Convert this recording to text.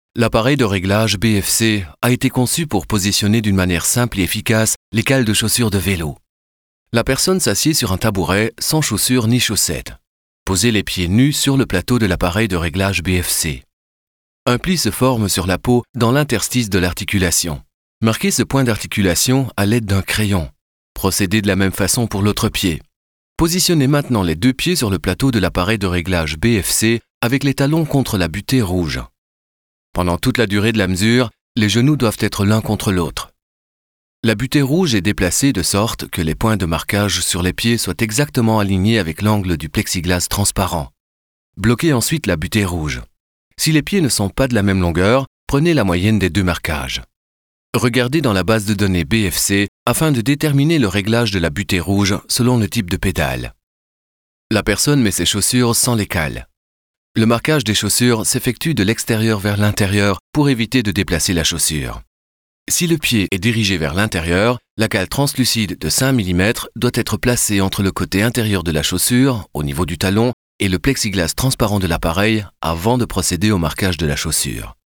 L'appareil de réglage BFC a été conçu pour positionner d'une manière simple et efficace les cales de chaussures de vélo. La personne s'assied sur un tabouret sans chaussures ni chaussettes. Posez les pieds nus sur le plateau de l'appareil de réglage BFC. Un pli se forme sur la peau dans l'interstice de l'articulation. Marquez ce point d'articulation à l'aide d'un crayon. Procédez de la même façon pour l'autre pied. Positionnez maintenant les deux pieds sur le plateau de l'appareil de réglage BFC avec les talons contre la butée rouge. Pendant toute la durée de la mesure, les genoux doivent être l'un contre l'autre. La butée rouge est déplacée de sorte que les points de marquage sur les pieds soient exactement alignés avec l'angle du plexiglas transparent. Bloquez ensuite la butée rouge. Si les pieds ne sont pas de la même longueur, prenez la moyenne des deux marquages. Regardez dans la base de données BFC afin de déterminer le réglage de la butée rouge selon le type de pédale. La personne met ses chaussures sans les cales. Le marquage des chaussures s'effectue de l'extérieur vers l'intérieur pour éviter de déplacer la chaussure. Si le pied est dirigé vers l'intérieur, la cale translucide de 5 mm doit être placée entre le côté intérieur de la chaussure, au niveau du talon, et le plexiglas transparent de l'appareil avant de procéder au marquage de la chaussure.